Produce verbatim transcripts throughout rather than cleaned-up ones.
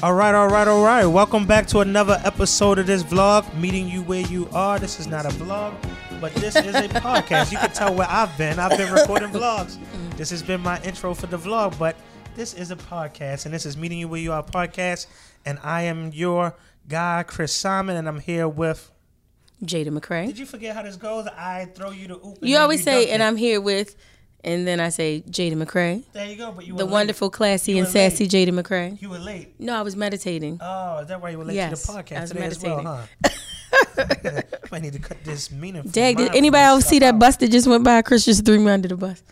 All right, all right, all right. Welcome back to another episode of this vlog, meeting you where you are. This is not a vlog, but this is a podcast. You can tell where I've been. I've been recording vlogs. This has been my intro for the vlog, but this is a podcast, and this is Meeting You Where You Are podcast, and I am your guy, Chris Simon, and I'm here with... Jada McCray. Did you forget how this goes? I throw you the oop. You always you say, and it. I'm here with... And then I say Jada McCray. There you go. But you were the late. Wonderful, classy, and sassy late. Jada McCray. You were late. No, I was meditating. Oh, is that why you were late yes, to the podcast I was today meditating. as well, huh? I need to cut this meaningful. Dag, did anybody else see that out. bus that just went by? Chris just threw me under the bus.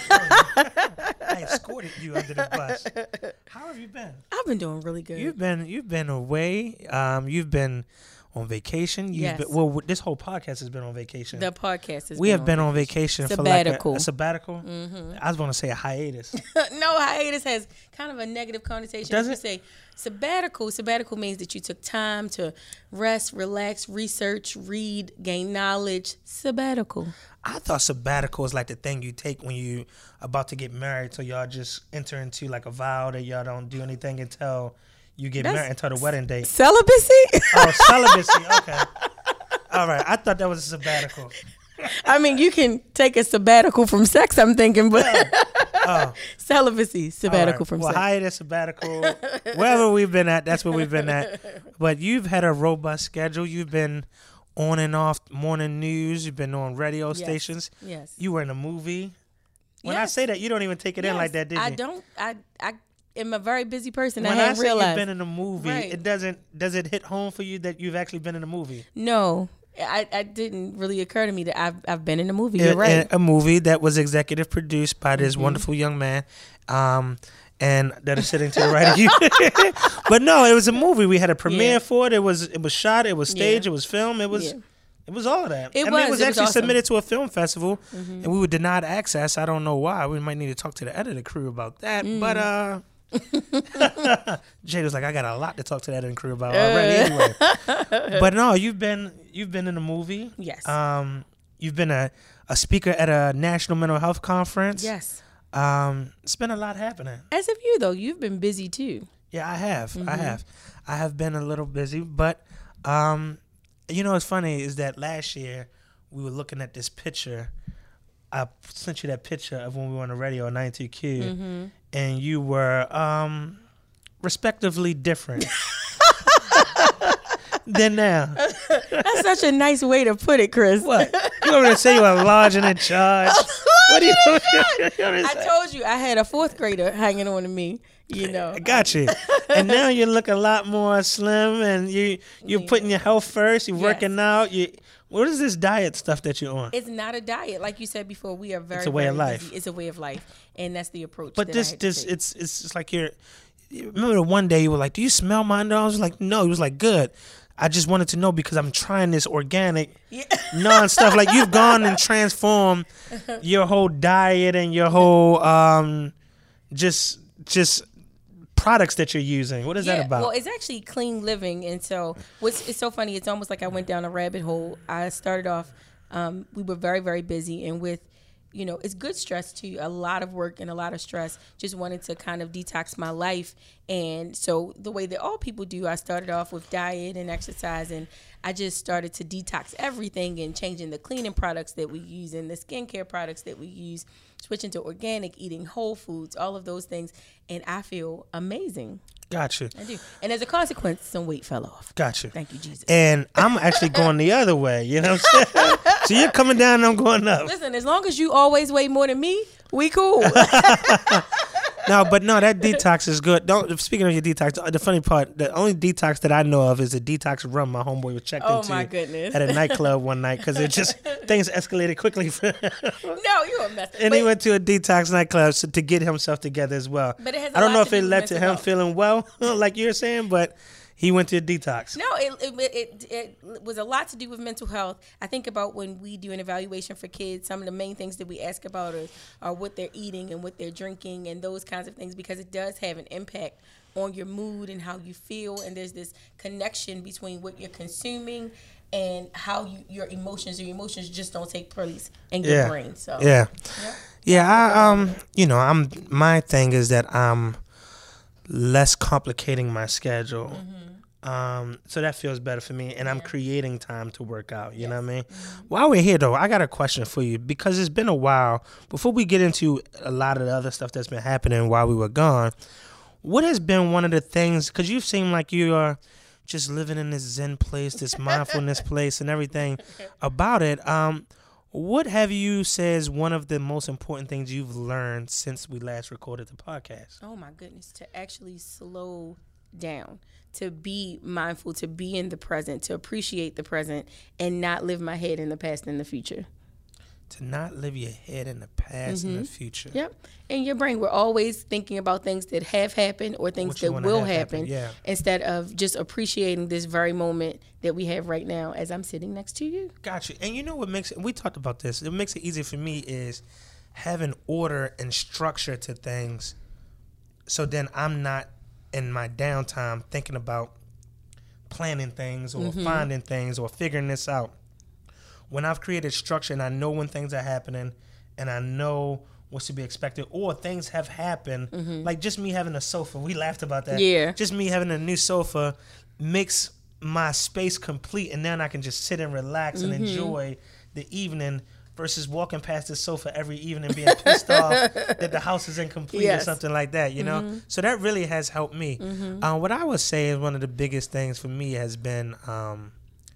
I escorted you under the bus. How have you been? I've been doing really good. You've been you've been away. Um, you've been on vacation. You've yes. been, well, this whole podcast has been on vacation. The podcast has we been have on been vacation. on vacation sabbatical. for like a, a sabbatical. Mm-hmm. I was going to say a hiatus. No, hiatus has kind of a negative connotation. Does you it? Say sabbatical. Sabbatical means that you took time to rest, relax, research, read, gain knowledge. Sabbatical. I thought sabbatical is like the thing you take when you about to get married, so y'all just enter into like a vow that y'all don't do anything until you get That's married, until the wedding date. Celibacy? Oh, celibacy. Okay. All right. I thought that was a sabbatical. I mean, you can take a sabbatical from sex, I'm thinking, but oh. celibacy, sabbatical right. from well, sex. Well, hiatus, sabbatical, wherever we've been at, that's where we've been at. But you've had a robust schedule. You've been on and off morning news. You've been on radio yes. stations. Yes. You were in a movie. When yes. I say that, you don't even take it yes. in like that, did you? I don't. I I am a very busy person. When I I have say realized. you've been in a movie, right. it doesn't. Does it hit home for you that you've actually been in a movie? No. I, I didn't really occur to me that I've I've been in a movie. It, You're right. A movie that was executive produced by this mm-hmm. wonderful young man, um, and that is sitting to the right of you. But no, it was a movie. We had a premiere yeah. for it. It was it was shot. It was staged. Yeah. It was filmed. It was yeah. it was all of that. It I was. mean, it was it actually was awesome. submitted to a film festival, mm-hmm. and we were denied access. I don't know why. We might need to talk to the editor crew about that. Mm. But uh. Jay was like, I got a lot to talk to that editor crew about already. Uh. Anyway, but no, you've been you've been in a movie. Yes. Um, you've been a, a speaker at a national mental health conference. Yes. Um, it's been a lot happening. As of you though, you've been busy too. Yeah, I have. Mm-hmm. I have. I have been a little busy, but um, you know what's funny is that last year we were looking at this picture. I sent you that picture of when we were on the radio on ninety-two Q, mm-hmm. and you were um, respectively different than now. That's such a nice way to put it, Chris. What? You want me to say you are large and in charge? What do you, you want me to I say? told you I had a fourth grader hanging on to me. You know, I got you. And now you look a lot more slim, and you you're yeah. putting your health first. You're yes. working out. You what is this diet stuff that you're on? It's not a diet, like you said before. We are very. It's a way very of life. busy. It's a way of life, and that's the approach. But that this I had to this take. it's it's just like you're. You remember the one day you were like, "Do you smell my underarms?" I was like, "No." He was like, "Good." I just wanted to know because I'm trying this organic, yeah. non stuff. Like you've gone and transformed your whole diet and your whole um, just just. products that you're using. What is yeah, that about? Well, it's actually clean living, and so what's it's so funny. It's almost like I went down a rabbit hole. I started off. Um, we were very very busy, and with you know, it's good stress too. A lot of work and a lot of stress. Just wanted to kind of detox my life, and so the way that all people do, I started off with diet and exercise, and I just started to detox everything and changing the cleaning products that we use and the skincare products that we use, switching to organic, eating whole foods, all of those things, and I feel amazing. Gotcha. I do. And as a consequence, some weight fell off. Gotcha. Thank you, Jesus. And I'm actually going the other way. You know what I'm saying? So you're coming down and I'm going up. Listen, as long as you always weigh more than me, we cool. No, but no, that detox is good. Don't. Speaking of your detox, the funny part, the only detox that I know of is the detox rum my homeboy was checked Oh, into my goodness. at a nightclub one night because it just things escalated quickly. No, you a mess. And But- he went to a detox nightclub so, to get himself together as well. But it has a I don't lot know to if it do with led to mental him health. feeling well, like you're saying, but he went to a detox. No, it, it it it was a lot to do with mental health. I think about when we do an evaluation for kids, some of the main things that we ask about are, are what they're eating and what they're drinking and those kinds of things, because it does have an impact on your mood and how you feel. And there's this connection between what you're consuming and how you, your emotions, your emotions just don't take place in your Yeah. brain. So Yeah. yeah. Yeah, I um you know, I'm my thing is that I'm less complicating my schedule. Mm-hmm. Um, so that feels better for me, and yeah. I'm creating time to work out. You yes. know what I mean? Mm-hmm. While we're here, though, I got a question for you, because it's been a while. Before we get into a lot of the other stuff that's been happening while we were gone, what has been one of the things, because you seem like you are just living in this Zen place, this mindfulness place and everything about it. Um, what have you said is one of the most important things you've learned since we last recorded the podcast? Oh, my goodness. To actually slow down, to be mindful, to be in the present, to appreciate the present, and not live my head in the past and the future. To not live your head in the past mm-hmm. and the future. Yep. In your brain, we're always thinking about things that have happened or things that will happen, happen yeah. instead of just appreciating this very moment that we have right now as I'm sitting next to you. Gotcha. And you know what makes it, we talked about this, what makes it easier for me is having order and structure to things, so then I'm not in my downtime thinking about planning things or mm-hmm. finding things or figuring this out. When I've created structure and I know when things are happening and I know what's to be expected, or things have happened, mm-hmm. like just me having a sofa, we laughed about that. Yeah. Just me having a new sofa makes my space complete, and then I can just sit and relax mm-hmm. and enjoy the evening versus walking past the sofa every evening being pissed off that the house is incomplete yes. or something like that, you know? Mm-hmm. So that really has helped me. Mm-hmm. Uh, what I would say is one of the biggest things for me has been um,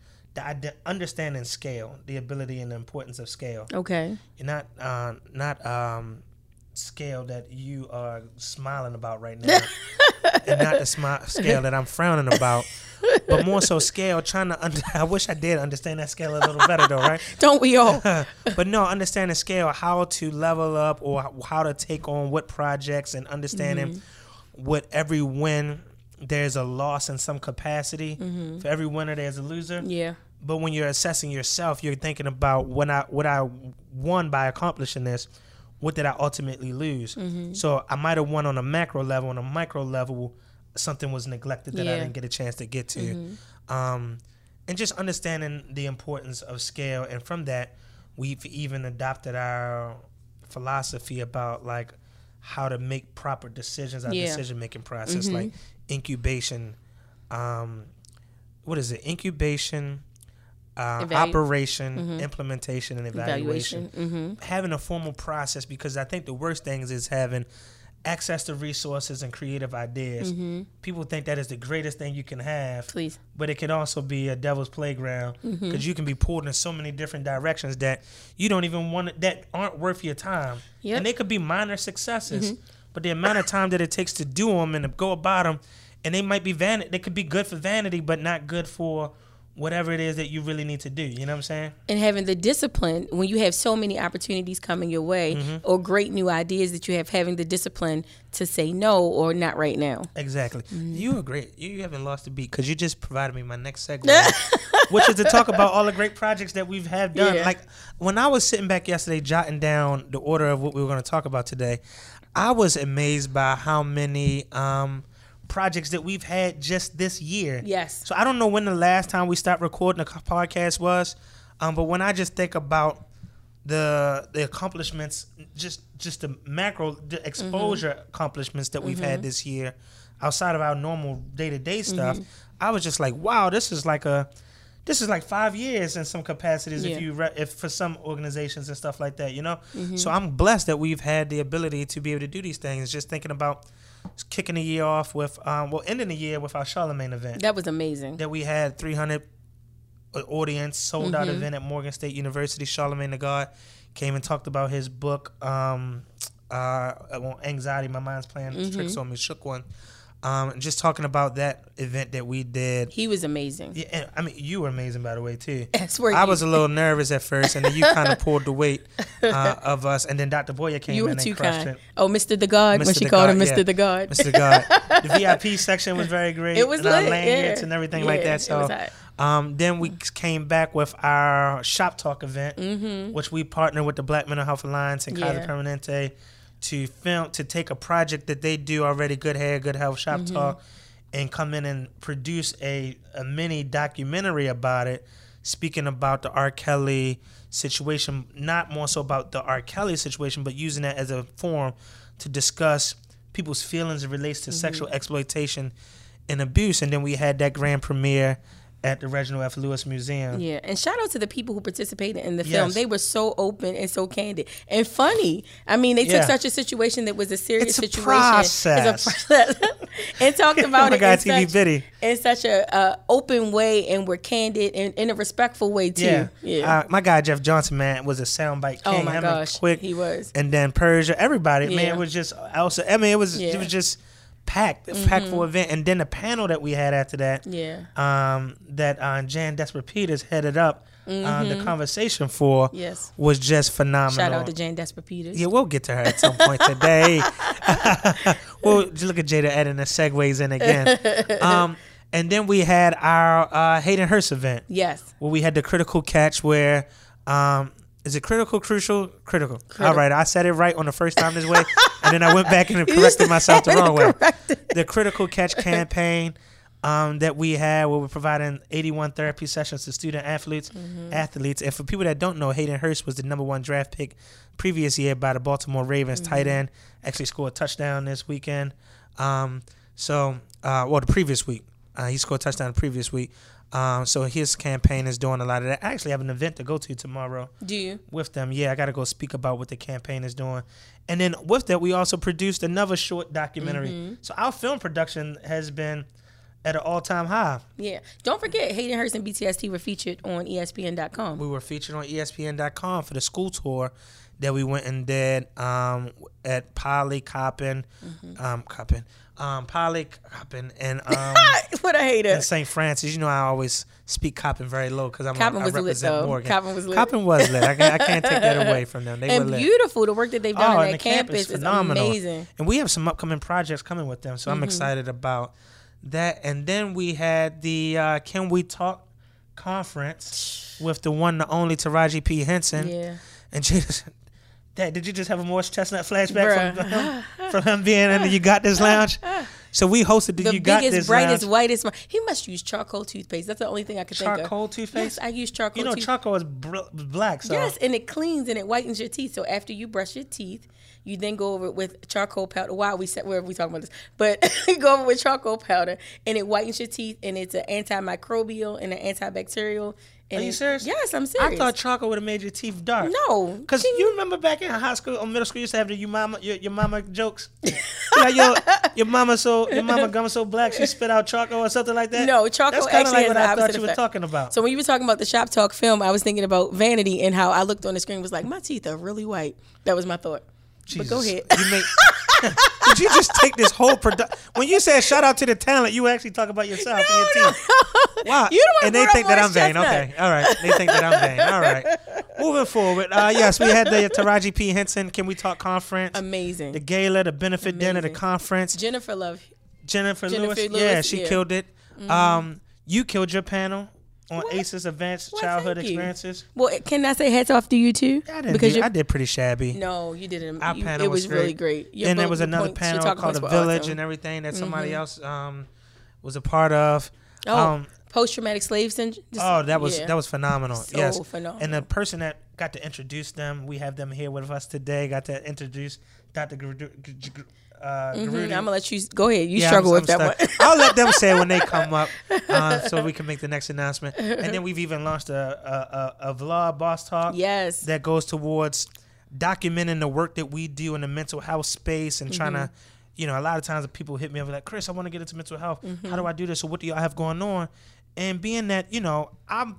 the understanding scale, the ability and the importance of scale. Okay. You're not uh, not um, scale that you are smiling about right now, and not the smi- scale that I'm frowning about, but more so scale trying to. Under- I wish I did understand that scale a little better, though, right? Don't we all? But no, understanding scale, how to level up, or how to take on what projects, and understanding mm-hmm. what every win. There's a loss in some capacity. Mm-hmm. For every winner, there's a loser. Yeah. But when you're assessing yourself, you're thinking about when I what I won by accomplishing this, what did I ultimately lose? Mm-hmm. So I might have won on a macro level. On a micro level, something was neglected that yeah. I didn't get a chance to get to. Mm-hmm. Um, and just understanding the importance of scale. And from that, we've even adopted our philosophy about like how to make proper decisions, our yeah. decision-making process, mm-hmm. like incubation, um, what is it? Incubation, uh, Evalu- operation, mm-hmm. implementation, and evaluation. evaluation. Mm-hmm. Having a formal process, because I think the worst things is having access to resources and creative ideas. Mm-hmm. People think that is the greatest thing you can have. Please. But it can also be a devil's playground, because mm-hmm. you can be pulled in so many different directions that you don't even want, that aren't worth your time. Yep. And they could be minor successes, mm-hmm. but the amount of time that it takes to do them and to go about them, and they might be vanity. They could be good for vanity, but not good for whatever it is that you really need to do. You know what I'm saying? And having the discipline when you have so many opportunities coming your way, mm-hmm. or great new ideas that you have, having the discipline to say no or not right now. Exactly. Mm-hmm. You are great. You, you haven't lost a beat, because you just provided me my next segue, which is to talk about all the great projects that we've had done. Yeah. Like when I was sitting back yesterday jotting down the order of what we were going to talk about today, I was amazed by how many um, projects that we've had just this year. Yes. So I don't know when the last time we stopped recording a podcast was, um, but when I just think about the the accomplishments, just just the macro, the exposure mm-hmm. accomplishments that we've mm-hmm. had this year, outside of our normal day to day stuff, mm-hmm. I was just like, wow, this is like a, this is like five years in some capacities. Yeah. If you re- if for some organizations and stuff like that, you know. Mm-hmm. So I'm blessed that we've had the ability to be able to do these things. Just thinking about kicking the year off with, um, well, ending the year with our Charlemagne event. That was amazing. That we had three hundred audience, sold mm-hmm. out event at Morgan State University. Charlemagne the God came and talked about his book, um, uh, on anxiety. My mind's playing mm-hmm. tricks on me. Shook one. Um, just talking about that event that we did. He was amazing. Yeah, and, I mean, you were amazing, by the way, too. That's where I you. was a little nervous at first, and then you kind of pulled the weight uh, of us, and then Doctor Boyer came you in and crushed kind. it. Oh, Mister the God, Mister when she called God, him Mister Yeah. the God. Mister the God. The V I P section was very great. It was and lit, our lanyards yeah. and everything yeah, like that. So, um, then we came back with our Shop Talk event, mm-hmm. which we partnered with the Black Mental Health Alliance and Kaiser yeah. Permanente to film, to take a project that they do already, Good Hair, Good Health, Shop mm-hmm. Talk, and come in and produce a, a mini documentary about it, speaking about the R. Kelly situation, not more so about the R. Kelly situation, but using that as a forum to discuss people's feelings relates to mm-hmm. sexual exploitation and abuse. And then we had that grand premiere at the Reginald F. Lewis Museum. Yeah, and shout out to the people who participated in the Yes. film. They were so open and so candid and funny. I mean, they took Yeah. such a situation that was a serious It's a situation. process. It's a process. And talked about Oh my it God, in, T V such, Biddy. in such a uh, open way, and were candid and in a respectful way too. Yeah, Yeah. Uh, my guy Jeff Johnson, man, was a soundbite king. Oh my I mean, gosh, quick, he was. And then Persia, everybody, man, Yeah. it was just also. I mean, it was Yeah. it was just packed, a Mm-hmm. packed full event. And then the panel that we had after that, Yeah. um, that uh, Jan Desperate Peters headed up uh, the conversation for, Yes. was just phenomenal. Shout out to Jan Desperate Peters. Yeah, we'll get to her at some point today. Well, just look at Jada adding the segues in again. Um, and then we had our uh, Hayden Hurst event. Yes. Well, we had the critical catch where, um, is it critical, crucial, critical? All right, I said it right on the first time this way, and then I went back and corrected myself the wrong way. The critical catch campaign um, that we had, where we're providing eighty-one therapy sessions to student athletes. Mm-hmm. Athletes, and for people that don't know, Hayden Hurst was the number one draft pick previous year by the Baltimore Ravens. Mm-hmm. Tight end, actually scored a touchdown this weekend. Um, so, uh, well, the previous week, uh, he scored a touchdown the previous week. Um, so his campaign is doing a lot of that. I actually have an event to go to tomorrow. Do you? With them. Yeah, I got to go speak about what the campaign is doing. And then with that, we also produced another short documentary. Mm-hmm. So our film production has been at an all-time high. Yeah. Don't forget, Hayden Hurst and B T S T were featured on E S P N dot com. We were featured on E S P N dot com for the school tour that we went and did um, at Poly Coppin, mm-hmm. um, Coppin, um, Poly Coppin, and um, what I hate it. And Saint Francis. You know, I always speak Coppin very low because I'm Coppin I was represent lit, though. Morgan. Coppin was lit. Coppin was lit. I can't, I can't take that away from them. They and were lit. beautiful. The work that they've done oh, on and that the campus, campus is phenomenal. amazing. And we have some upcoming projects coming with them, so mm-hmm. I'm excited about that. And then we had the uh, Can We Talk conference with the one, the only Taraji P. Henson. Yeah. And Jada, Dad, did you just have a Morris Chestnut flashback from him, from him being in the You Got This Lounge? So we hosted the, the You Got biggest, This brightest, Lounge. whitest. He must use charcoal toothpaste. That's the only thing I could charcoal think of. Charcoal toothpaste? Yes, I use charcoal. You know, tooth- charcoal is br- black. So. Yes, and it cleans and it whitens your teeth. So after you brush your teeth, you then go over it with charcoal powder. Wow, we said where we talking about this, but you go over with charcoal powder, and it whitens your teeth, and it's an antimicrobial and an antibacterial. And Are you it, serious? Yes, I'm serious. I thought charcoal would have made your teeth dark. No, because you remember back in high school or middle school, you used to have the you mama your, your mama jokes. Like your your mama so your mama gum so black she spit out charcoal or something like that. No, charcoal That's kind of actually like what has I the thought opposite you were effect. talking about. So when you were talking about the Shop Talk film, I was thinking about Vanity and how I looked on the screen and was like, my teeth are really white. That was my thought. Jesus. But go ahead. You make, did you just take this whole production? When you said shout out to the talent, you actually talk about yourself No, and your teeth. no. Wow. You the one and they brought think up that I'm Morris vain. Chestnut. Okay. All right. They think that I'm vain. All right. Moving forward. Uh, yes, we had the Taraji P. Henson Can We Talk conference. Amazing. The gala, the benefit dinner, the Amazing. conference. Jennifer Love. Jennifer, Jennifer Lewis. Lewis, Yeah, she yeah. killed it. Mm-hmm. Um, you killed your panel on What? ACES Events, Well, Childhood thank you. Experiences. Well, can I say hats off to you too? I did, because do, you're- I did pretty shabby. No, you didn't. Our You- panel it was was really great. great. Your Then there vote- was your another points- your panel talking called points The were Village awesome. and everything that somebody Mhm. else um, was a part of. Oh, Um, post traumatic slave syndrome. oh, that was yeah. that was phenomenal. So yes, phenomenal. and the person that got to introduce them, we have them here with us today. Got to introduce Doctor Garu- G- G- uh, Mhm, Garudi. I'm gonna let you go ahead. You Yeah, struggle I'm- with I'm that stuck. one. I'll let them say it when they come up, uh, so we can make the next announcement. And then we've even launched a a, a, a vlog, Boss Talk, Yes. that goes towards documenting the work that we do in the mental health space and trying Mm-hmm. to, you know, a lot of times people hit me up like, Chris, I want to get into mental health. Mm-hmm. How do I do this? So what do y'all have going on? And being that, you know, I'm,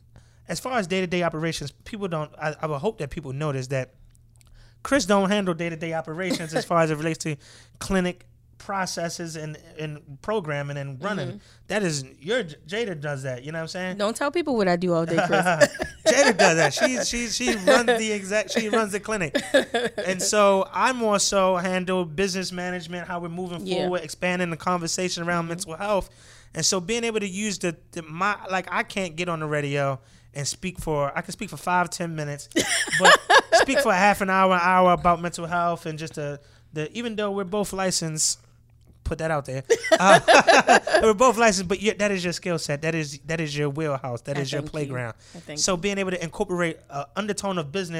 as far as day-to-day operations, people don't, I, I would hope that people notice that Chris don't handle day-to-day operations as far as it relates to clinic processes and, and programming and running. Mm-hmm. That is, your Jada does that. You know what I'm saying? Don't tell people what I do all day, Chris. Jada does that. She she she runs the exact. She runs the clinic, and so I more so handle business management, how we're moving Yeah. forward, expanding the conversation around mental health, and so being able to use the, the my like I can't get on the radio and speak for I can speak for five ten minutes, but speak for a half an hour, an hour about mental health and just the the even though we're both licensed. Put that out there. Uh, we're both licensed, but yeah, that is your skill set. That is that is your wheelhouse. That I is your thank you. playground. I thank So being able to incorporate an undertone of business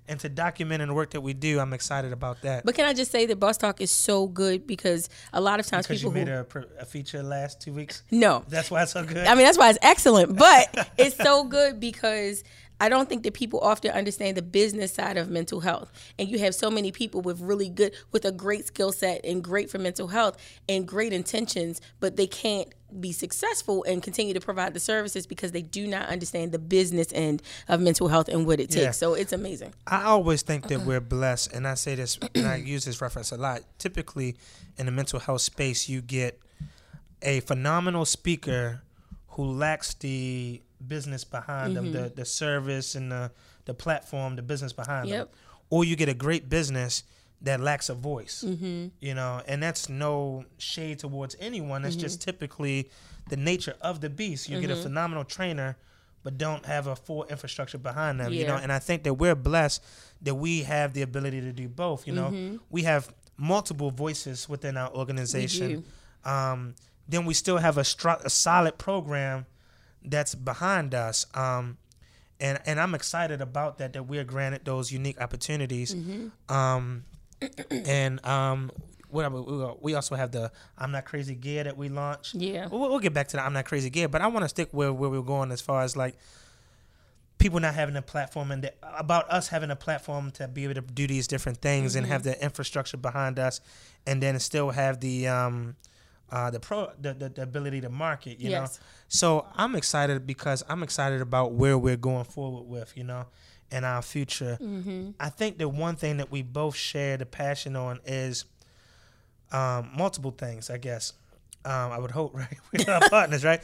and to document the work that we do. I'm excited about that. But can I just say that Boss Talk is so good because a lot of times because people you made who, a, a feature last two weeks. No, that's why it's so good. I mean, that's why it's excellent. But it's so good because I don't think that people often understand the business side of mental health. And you have so many people with really good, with a great skill set and great for mental health and great intentions, but they can't be successful and continue to provide the services because they do not understand the business end of mental health and what it takes. Yeah. So it's amazing. I always think that we're blessed, and I say this, and I use this reference a lot. Typically, in the mental health space, you get a phenomenal speaker who lacks the business behind mm-hmm. them, the the service and the, the platform, the business behind yep. them. Or you get a great business that lacks a voice, mm-hmm. you know, and that's no shade towards anyone. That's mm-hmm. just typically the nature of the beast. You mm-hmm. get a phenomenal trainer, but don't have a full infrastructure behind them, yeah. you know, and I think that we're blessed that we have the ability to do both, you know. Mm-hmm. We have multiple voices within our organization. We um, then we still have a, stru- a solid program that's behind us, um, and and I'm excited about that. That we are granted those unique opportunities, mm-hmm. um, and um, what we also have the I'm Not Crazy gear that we launched. Yeah, we'll, we'll get back to the I'm Not Crazy gear, but I want to stick where where we're going as far as like people not having a platform and the, about us having a platform to be able to do these different things mm-hmm. and have the infrastructure behind us, and then still have the um, Uh, the pro the, the, the ability to market, you yes. know. So I'm excited because I'm excited about where we're going forward with, you know, and our future. Mm-hmm. I think the one thing that we both share the passion on is um, multiple things, I guess. Um, I would hope, right? We're our partners, right?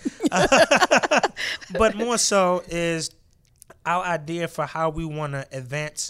But more so is our idea for how we want to advance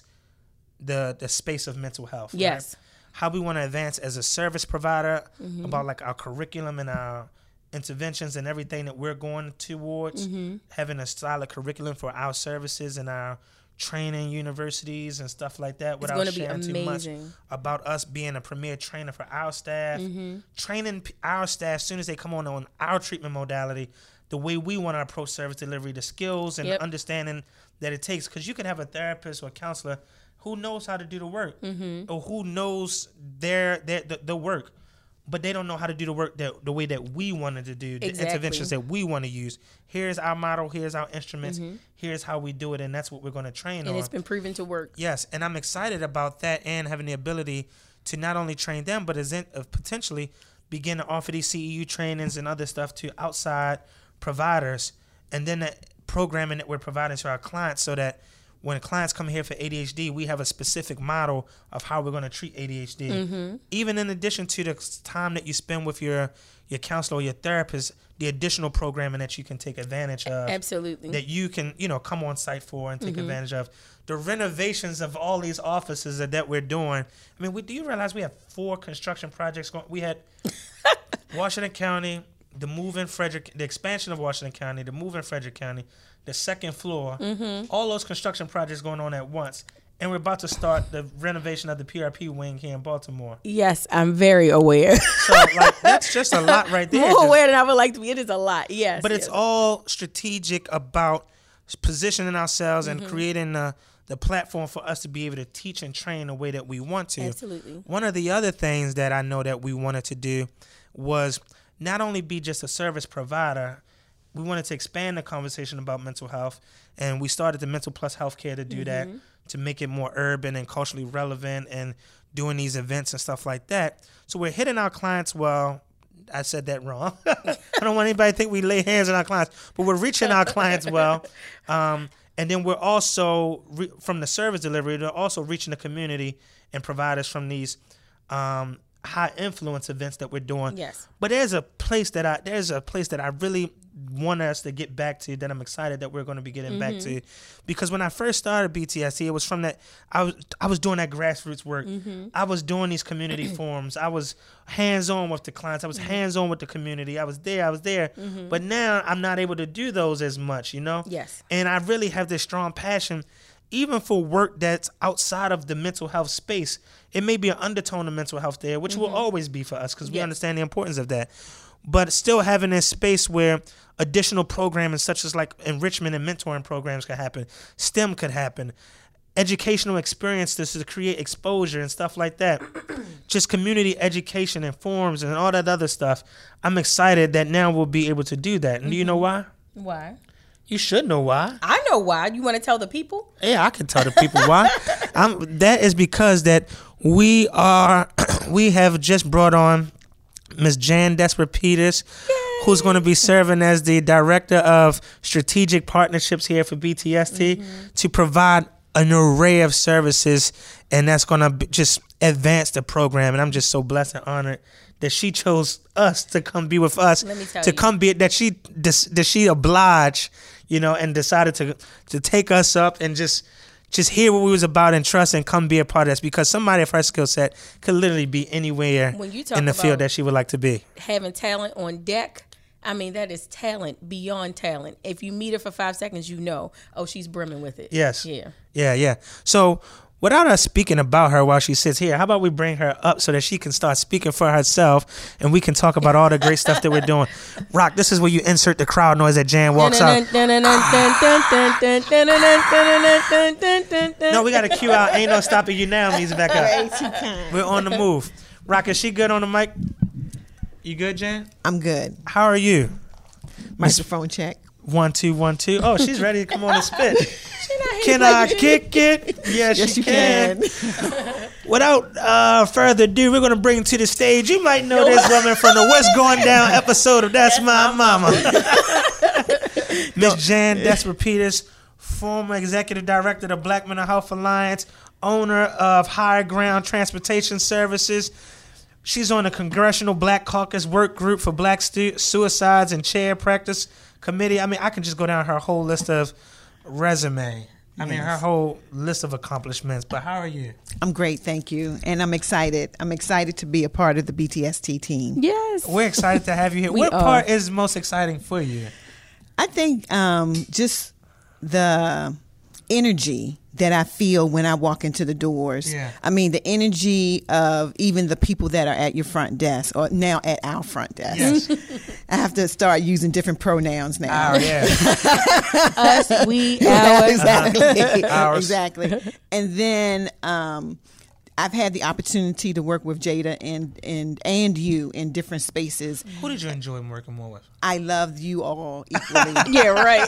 the the space of mental health. Yes. Right? How we want to advance as a service provider, mm-hmm. about like our curriculum and our interventions and everything that we're going towards, mm-hmm. having a solid curriculum for our services and our training universities and stuff like that. Without it's sharing be too much about us being a premier trainer for our staff, mm-hmm. training our staff as soon as they come on on our treatment modality, the way we want to approach service delivery, the skills and yep. understanding that it takes. Because you can have a therapist or a counselor who knows how to do the work, mm-hmm. or who knows their, their the, the work, but they don't know how to do the work that the way that we wanted to do, the exactly. interventions that we want to use. Here's our model, here's our instruments, mm-hmm. here's how we do it, and that's what we're going to train and on. And it's been proven to work. Yes, and I'm excited about that and having the ability to not only train them, but as in, uh, potentially begin to offer these C E U trainings and other stuff to outside providers, and then the programming that we're providing to our clients so that when clients come here for A D H D, we have a specific model of how we're going to treat A D H D. Mm-hmm. Even in addition to the time that you spend with your, your counselor or your therapist, the additional programming that you can take advantage of. Absolutely. That you can, you know, come on site for and take mm-hmm. advantage of. The renovations of all these offices that, that we're doing. I mean, we, do you realize we have four construction projects going? We had Washington County, the move in Frederick, the expansion of Washington County, the move in Frederick County, the second floor, mm-hmm. all those construction projects going on at once. And we're about to start the renovation of the P R P wing here in Baltimore. Yes, I'm very aware. So, like, that's just a lot right there. More just, aware than I would like to be. It is a lot, yes. But yes. it's all strategic about positioning ourselves mm-hmm. and creating the, the platform for us to be able to teach and train the way that we want to. Absolutely. One of the other things that I know that we wanted to do was not only be just a service provider. We wanted to expand the conversation about mental health, and we started the Mental Plus Healthcare to do mm-hmm. that, to make it more urban and culturally relevant and doing these events and stuff like that. So we're hitting our clients well. I said that wrong. I don't want anybody to think we lay hands on our clients, but we're reaching our clients well. Um, and then we're also, re- from the service delivery, they're also reaching the community and providers from these um, high influence events that we're doing. Yes. But there's a place that I there's a place that I really want us to get back to, that I'm excited that we're going to be getting mm-hmm. back to, because when I first started B T S C, it was from that I was I was doing that grassroots work. Mm-hmm. I was doing these community forums. I was hands on with the clients. I was mm-hmm. hands on with the community. I was there. I was there. Mm-hmm. But now I'm not able to do those as much, you know. Yes. And I really have this strong passion, even for work that's outside of the mental health space. It may be an undertone of mental health there, which mm-hmm. will always be for us because we yes. understand the importance of that. But still having this space where additional programming such as like enrichment and mentoring programs could happen, STEM could happen, educational experiences to create exposure and stuff like that. Just community education and forums and all that other stuff. I'm excited that now we'll be able to do that. And mm-hmm. do you know why? Why? You should know why. I know why. You want to tell the people? Yeah, I can tell the people why. I'm, that is because that we are, we have just brought on Miz Jan Desper-Peters, who's going to be serving as the Director of Strategic Partnerships here for B T S T mm-hmm. to provide an array of services, and that's going to just advance the program. And I'm just so blessed and honored that she chose us to come be with us, Let me tell to you. come be, that she that she obliged, you know, and decided to to take us up and just just hear what we was about and trust and come be a part of this, because somebody of her skill set could literally be anywhere when you talk in the about field that she would like to be. Having talent on deck, I mean, that is talent beyond talent. If you meet her for five seconds, you know, oh, she's brimming with it. Yes. Yeah. Yeah, yeah. So without us speaking about her while she sits here, how about we bring her up so that she can start speaking for herself and we can talk about all the great stuff that we're doing. Rock, this is where you insert the crowd noise that Jan walks out. No, we got to cue out Ain't No Stopping You Now music back up. We're on the move. Rock, is she good on the mic? You good, Jan? I'm good. How are you? My Microphone check. One, two, one, two. Oh, she's ready to come on and spit. Can I kick it? Yes, yes she you can. can. Without uh, further ado, we're going to bring to the stage. You might know this woman from the What's Going Down episode of That's, That's My Mama. Miss Jan Desper-Peters, former executive director of the Black Mental Health Alliance, owner of Higher Ground Transportation Services. She's on the Congressional Black Caucus Work Group for Black stu- Suicides and Chair Practice Committee. I mean, I can just go down her whole list of resume. I mean, yes. her whole list of accomplishments. But how are you? I'm great, thank you. And I'm excited. I'm excited to be a part of the B T S T team. Yes. We're excited to have you here. We what are. part is most exciting for you? I think um, just the energy that I feel when I walk into the doors. Yeah. I mean, the energy of even the people that are at your front desk, or now at our front desk. Yes. I have to start using different pronouns now. Our, yeah. Us, we, ours. Exactly. Ours. Exactly. And then um, I've had the opportunity to work with Jada and, and, and you in different spaces. Who did you enjoy working more with? I loved you all equally. Yeah, right.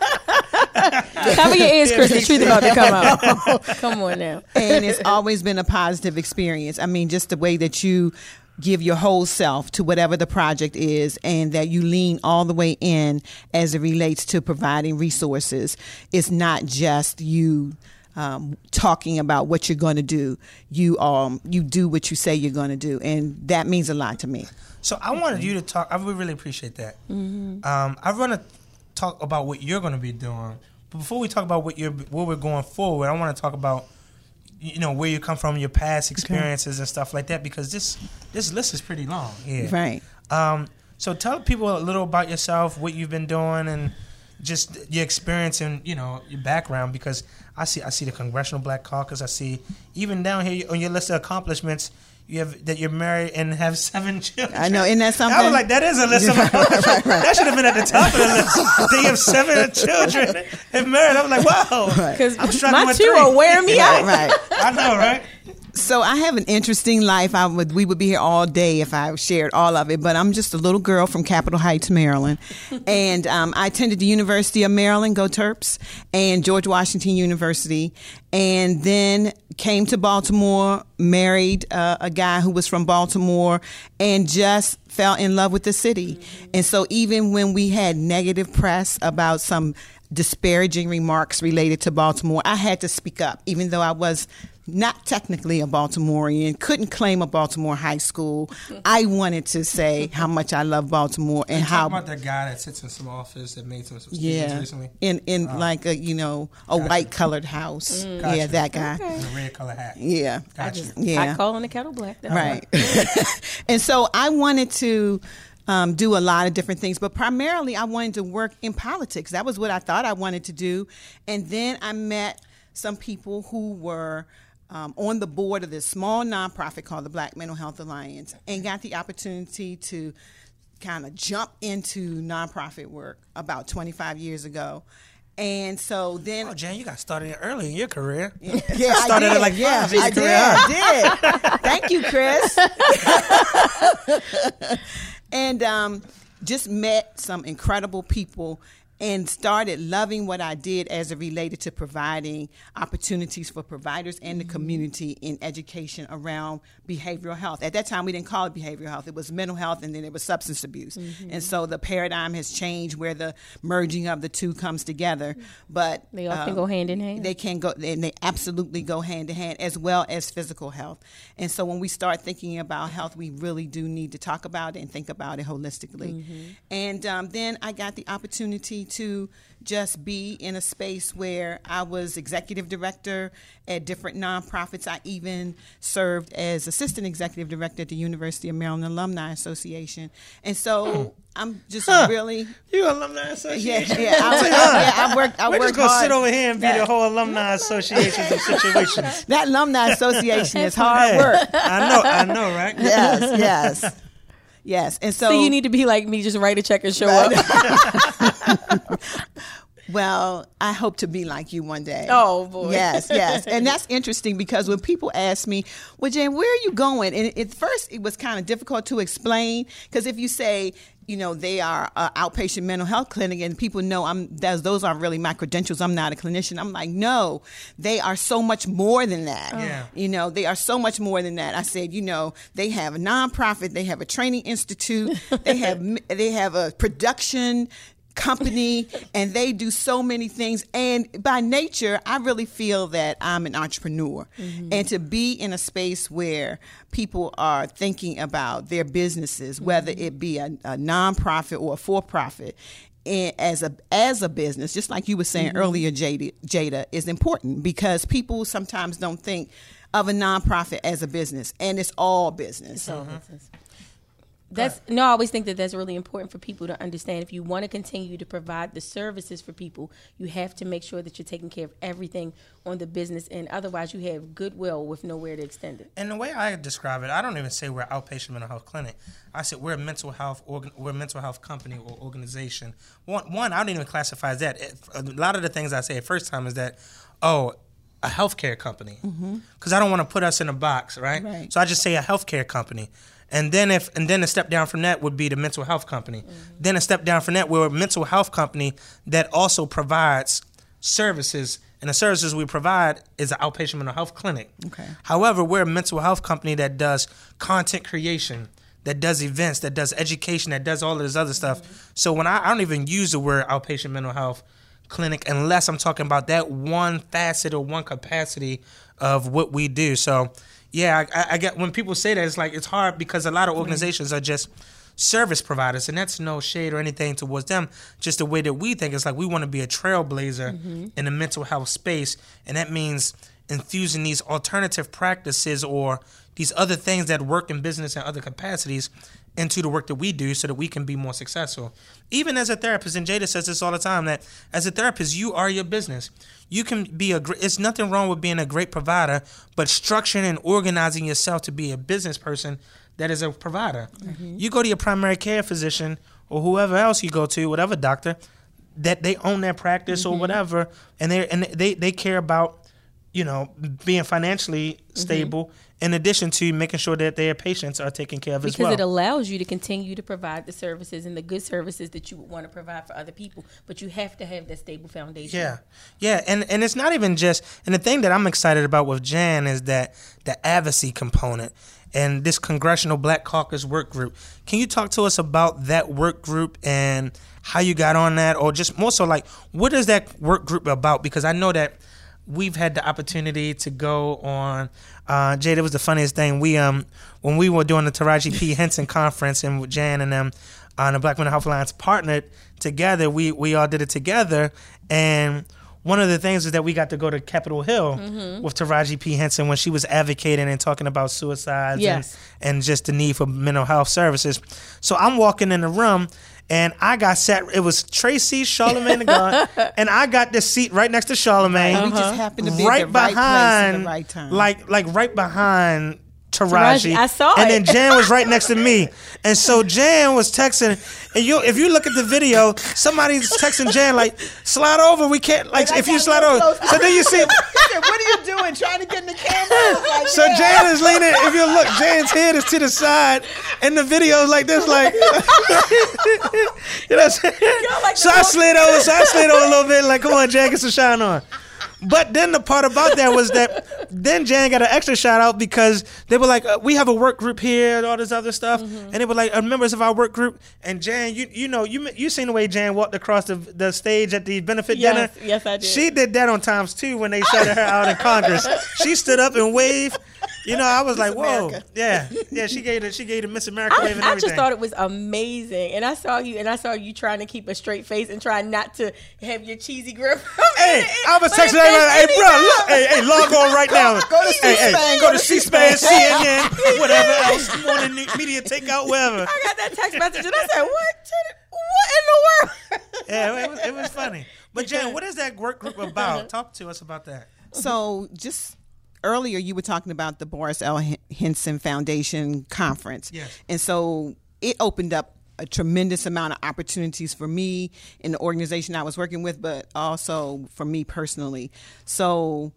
Cover your ears, Chris. The truth about to come out. Come on now. And it's always been a positive experience. I mean, just the way that you give your whole self to whatever the project is, and that you lean all the way in as it relates to providing resources. It's not just you um, talking about what you're going to do. You um you do what you say you're going to do, and that means a lot to me. So I wanted you to talk. I would really appreciate that. Mm-hmm. Um, I want to talk about what you're going to be doing. But before we talk about what you're, where we're going forward, I want to talk about, you know, where you come from, your past experiences okay. and stuff like that, because this this list is pretty long. Yeah. Right. Um, so tell people a little about yourself, what you've been doing, and just your experience and, you know, your background, because I see I see the Congressional Black Caucus. I see even down here on your list of accomplishments, you have that you're married and have seven children. I know, isn't that something? I was like, that is a list of accomplishments. Right, right. That should have been at the top of the list. That you have seven children and married. I was like, wow. Because right. my with two three. are wearing me out. Right. I know, right? So I have an interesting life. I would we would be here all day if I shared all of it. But I'm just a little girl from Capitol Heights, Maryland, and um, I attended the University of Maryland, go Terps, and George Washington University, and then came to Baltimore, married uh, a guy who was from Baltimore, and just fell in love with the city. Mm-hmm. And so even when we had negative press about some disparaging remarks related to Baltimore, I had to speak up, even though I was not technically a Baltimorean, couldn't claim a Baltimore high school. I wanted to say how much I love Baltimore and you how. Talk about that guy that sits in some office that made some speeches yeah, recently. in in uh, like a you know a gotcha. white colored house. Mm. Yeah, Gotcha. that guy. Okay. In a red color hat. Yeah, Gotcha. yeah. I call on the kettle black. That's Right. And so I wanted to. Um, do a lot of different things, but primarily I wanted to work in politics. That was what I thought I wanted to do. And then I met some people who were um, on the board of this small nonprofit called the Black Mental Health Alliance, and got the opportunity to kind of jump into nonprofit work about twenty-five years ago. And so then, oh, Jan, you got started early in your career. Yeah, you started I did. at like yeah, five in your I career. did. I did. Thank you, Chris. And um, just met some incredible people and started loving what I did as it related to providing opportunities for providers and the community in education around behavioral health. At that time, we didn't call it behavioral health. It was mental health, and then it was substance abuse. Mm-hmm. And so the paradigm has changed where the merging of the two comes together. But they often um, go hand in hand. They can go, and they absolutely go hand in hand, as well as physical health. And so when we start thinking about health, we really do need to talk about it and think about it holistically. Mm-hmm. And um, then I got the opportunity to just be in a space where I was executive director at different nonprofits. I even served as assistant executive director at the University of Maryland Alumni Association. And so I'm just huh. really... You alumni association? Yeah, yeah. I, yeah, I worked I We're worked just going to hard. sit over here and be yeah. the whole alumni associations of situations. That alumni association is hard work. I know, I know, right? Yes, yes. Yes, and so, so you need to be like me, just write a check and show up. Well, I hope to be like you one day. Oh, boy. Yes, yes. And that's interesting because when people ask me, well, Jan, where are you going? And at first it was kind of difficult to explain because if you say, you know, they are an outpatient mental health clinic and people know I'm those, those aren't really my credentials. I'm not a clinician. I'm like, no, they are so much more than that. Yeah. You know, they are so much more than that. I said, you know, they have a nonprofit. They have a training institute. They have they have a production company, and they do so many things. And by nature, I really feel that I'm an entrepreneur. Mm-hmm. And to be in a space where people are thinking about their businesses, mm-hmm. whether it be a, a nonprofit or a for-profit, and as a as a business, just like you were saying mm-hmm. earlier, Jada, Jada, is important because people sometimes don't think of a nonprofit as a business, and it's all business. It's all business. That's no, I always think that that's really important for people to understand. If you want to continue to provide the services for people, you have to make sure that you're taking care of everything on the business end. Otherwise, you have goodwill with nowhere to extend it. And the way I describe it, I don't even say we're an outpatient mental health clinic. I said we're a mental health organ, we're a mental health company or organization. One, one, I don't even classify as that. It, a lot of the things I say at first time is that, oh, a healthcare company, because mm-hmm. I don't want to put us in a box, right? right? So I just say a healthcare company. And then if and then a step down from that would be the mental health company. Mm-hmm. Then a step down from that, we're a mental health company that also provides services, and the services we provide is an outpatient mental health clinic. Okay. However, we're a mental health company that does content creation, that does events, that does education, that does all of this other stuff. Mm-hmm. So when I, I don't even use the word outpatient mental health clinic unless I'm talking about that one facet or one capacity of what we do. So yeah, I, I get when people say that, it's like it's hard because a lot of organizations mm-hmm. are just service providers, and that's no shade or anything towards them. Just the way that we think, it's like we want to be a trailblazer mm-hmm. in the mental health space, and that means infusing these alternative practices or these other things that work in business and other capacities into the work that we do so that we can be more successful. Even as a therapist, and Jada says this all the time, that as a therapist, you are your business. You can be a great, it's nothing wrong with being a great provider, but structuring and organizing yourself to be a business person that is a provider. Mm-hmm. You go to your primary care physician or whoever else you go to, whatever doctor, that they own their practice mm-hmm. or whatever, and they and they they care about, you know, being financially stable mm-hmm. in addition to making sure that their patients are taken care of because as well. Because it allows you to continue to provide the services and the good services that you would want to provide for other people, but you have to have that stable foundation. Yeah, yeah, and, and it's not even just, and the thing that I'm excited about with Jan is that the advocacy component and this Congressional Black Caucus work group. Can you talk to us about that work group and how you got on that, or just more so like, what is that work group about? Because I know that we've had the opportunity to go on. Uh, Jay, that was the funniest thing. We um when we were doing the Taraji P. Henson conference and with Jan and them on the Black Mental Health Alliance partnered together. We we all did it together, and one of the things is that we got to go to Capitol Hill mm-hmm. with Taraji P. Henson when she was advocating and talking about suicides yes. and, and just the need for mental health services. So I'm walking in the room, and I got sat, it was Tracy, Charlamagne the God, and I got this seat right next to Charlamagne. Uh-huh. We just happened to be right at the right behind, place at the right time. Like, like right behind Taraji. I saw and it. then Jan was right next to me. And so Jan was texting, and you, if you look at the video, somebody's texting Jan like, slide over, we can't, like, Wait, I if you got slide real over. close. So then you see, He said, what are you doing? Trying to get in the camera? Like, so yeah. Jan is leaning, if you look, Jan's head is to the side, and the video is like this, like, you know what I'm saying? like So the I most- slid over, so I slid over a little bit, like, come on, Jan, get some shine on. But then the part about that was that then Jan got an extra shout out because they were like, uh, we have a work group here and all this other stuff. Mm-hmm. And they were like, uh, members of our work group. And Jan, you you know, you you seen the way Jan walked across the, the stage at the benefit Yes, dinner? yes, I did. She did that on times two when they shouted her out in Congress. She stood up and waved. You know, I was like, whoa. America. Yeah. Yeah, she gave the, she gave the Miss America I, wave and I everything. just thought it was amazing, and I saw you, and I saw you trying to keep a straight face and trying not to have your cheesy grip. Hey, I was texting everybody, hey, bro, look, hey, hey, log on right now. Go to hey, hey, C-SPAN, go to C-SPAN, C N N, whatever else, morning media takeout, wherever. I got that text message, and I said, "What? What in the world?" Yeah, it was, it was funny. But Jan, what is that work group about? Talk to us about that. So just earlier you were talking about the Boris L. Henson Foundation conference. Yes. And so it opened up a tremendous amount of opportunities for me in the organization I was working with, but also for me personally. So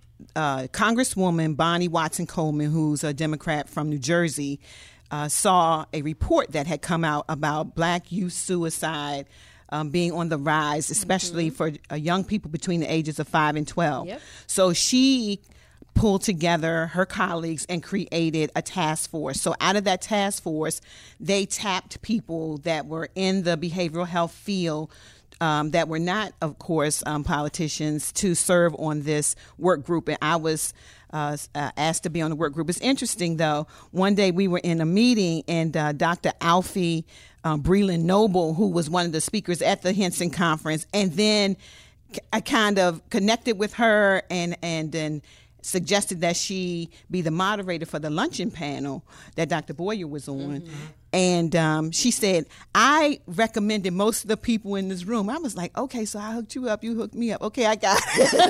uh, Congresswoman Bonnie Watson Coleman, who's a Democrat from New Jersey, uh, saw a report that had come out about black youth suicide Um, being on the rise, especially mm-hmm. for uh, young people between the ages of five and twelve. Yep. So she pulled together her colleagues and created a task force. So out of that task force, they tapped people that were in the behavioral health field um, that were not, of course, um, politicians to serve on this work group. And I was Uh, uh, asked to be on the work group. It's interesting, though. One day we were in a meeting, and uh, Doctor Alfie um, Breland Noble, who was one of the speakers at the Henson conference, and then I kind of connected with her and and then suggested that she be the moderator for the luncheon panel that Doctor Boyer was on. Mm-hmm. And um, she said, I recommended most of the people in this room. I was like, okay, so I hooked you up. You hooked me up. Okay, I got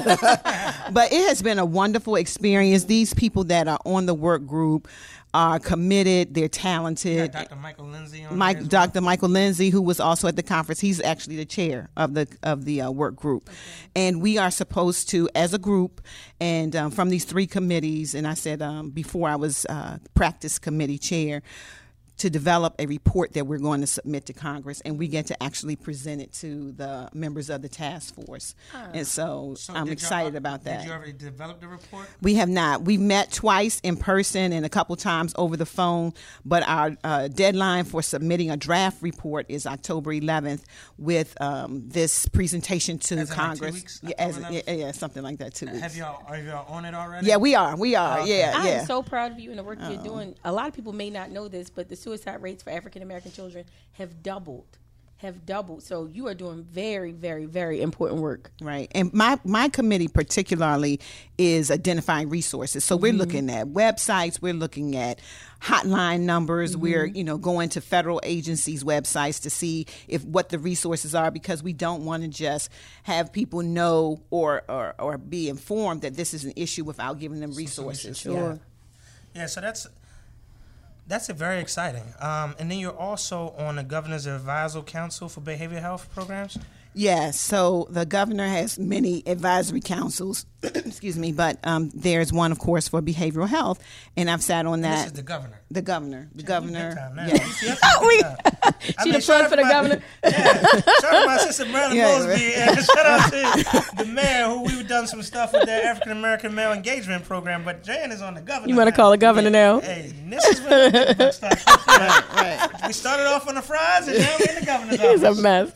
it. But it has been a wonderful experience. These people that are on the work group are committed. They're talented. Doctor Michael Lindsay on Mike, there as well. Doctor Michael Lindsay, who was also at the conference, he's actually the chair of the of the uh, work group, okay. And we are supposed to, as a group, and um, from these three committees. And I said um, before I was uh, practice committee chair, to develop a report that we're going to submit to Congress, and we get to actually present it to the members of the task force. Uh, and so, so I'm excited about that. Did you already develop the report? We have not. We've met twice in person and a couple times over the phone, but our uh, deadline for submitting a draft report is October eleventh with um, this presentation to as Congress. Like two weeks, yeah, as, yeah, yeah, something like that, two weeks. Have y'all, are y'all on it already? Yeah, we are. We are. Oh, okay. Yeah, I yeah. am so proud of you and the work oh. you're doing. A lot of people may not know this, but the suicide rates for African American children have doubled. Have doubled. So you are doing very, very, very important work. Right. And my, my committee particularly is identifying resources. So mm-hmm. we're looking at websites, we're looking at hotline numbers, mm-hmm. we're, you know, going to federal agencies' websites to see if what the resources are, because we don't want to just have people know or, or, or be informed that this is an issue without giving them resources. So, so sure. Yeah. yeah, so that's That's a very exciting. Um, and then you're also on the Governor's Advisory Council for Behavioral Health Programs? Yes. So the governor has many advisory councils, excuse me, but um, there's one, of course, for behavioral health. And I've sat on that. This is the governor. The governor. The yeah, governor. Yes. we, she the plug for the my, governor. Yeah. Shout out to my sister Marilyn yeah, Mosby. Right. And shout out to the mayor, who we've done some stuff with their African American male engagement program. But Jan is on the governor. You want to call the governor yeah. now? Hey, this is where the good starts. right, right. We started off on the fries, and now we're in the governor's office. It's a mess.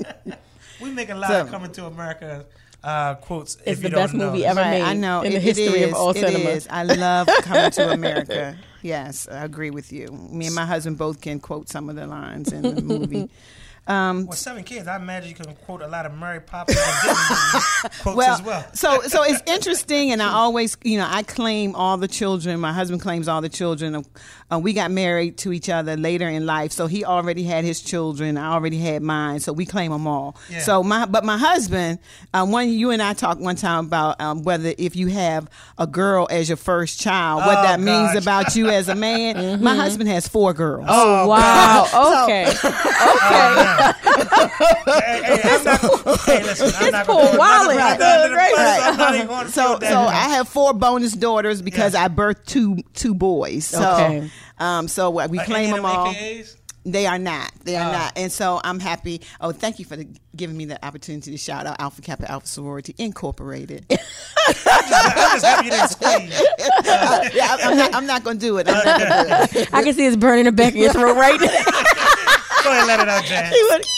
We make a lot so, of Coming to America uh, quotes. It's if the you best don't know. movie ever right, made. I know. In it, the history it is, of all it cinema. Is. I love Coming to America. Yes, I agree with you. Me and my husband both can quote some of the lines in the movie. Um, well, seven kids. I imagine you can quote a lot of Mary Poppins and Disney quotes well, as well. so so it's interesting, and I always, you know, I claim all the children. My husband claims all the children. Uh, we got married to each other later in life, so he already had his children. I already had mine, so we claim them all. Yeah. So my, but my husband, uh, one you and I talked one time about um, whether if you have a girl as your first child, what Oh, that means gosh. about you as a man. Mm-hmm. My husband has four girls. Oh, wow. Okay. Okay. hey, hey, I'm not, hey, listen, I'm not poor going to Wally. right. Right. I'm not even going to So, feel so that. I have four bonus daughters because Yeah. I birthed two two boys. So, Okay. um, so what we Are claim any of them all. A K As? They are not. They are Ah. not. And so I'm happy. Oh, thank you for the, giving me the opportunity to shout out Alpha Kappa Alpha Sorority Incorporated. I'm just happy you didn't squeeze. Uh, yeah, I- I'm not. I'm not going to do it. I'm not going to do it. I can see it's burning the back of your throat right now. Go ahead and let it out, Jan.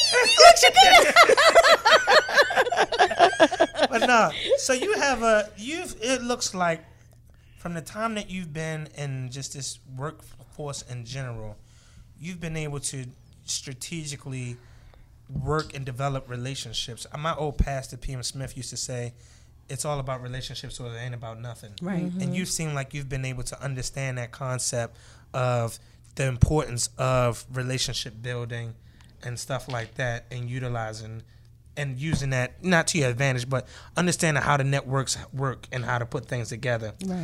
But no, so you have a you've. It looks like from the time that you've been in just this workforce in general, you've been able to strategically work and develop relationships. My old pastor, P M Smith, used to say, "It's all about relationships, or it ain't about nothing." Right. Mm-hmm. And you seem like you've been able to understand that concept of the importance of relationship building and stuff like that, and utilizing and using that not to your advantage, but understanding how the networks work and how to put things together. Right.